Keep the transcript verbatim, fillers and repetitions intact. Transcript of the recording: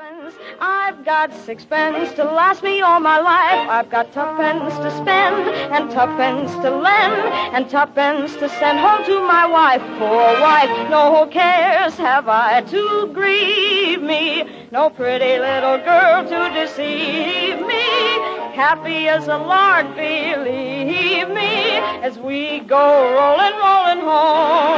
sixpence. I've got sixpence to last me all my life. I've got tuppence to spend, and tuppence to lend, and tuppence to send home to my wife. Poor wife, no cares have I to grieve me, no pretty little girl to deceive me. Happy as a lark, believe me, as we go rolling, rolling home.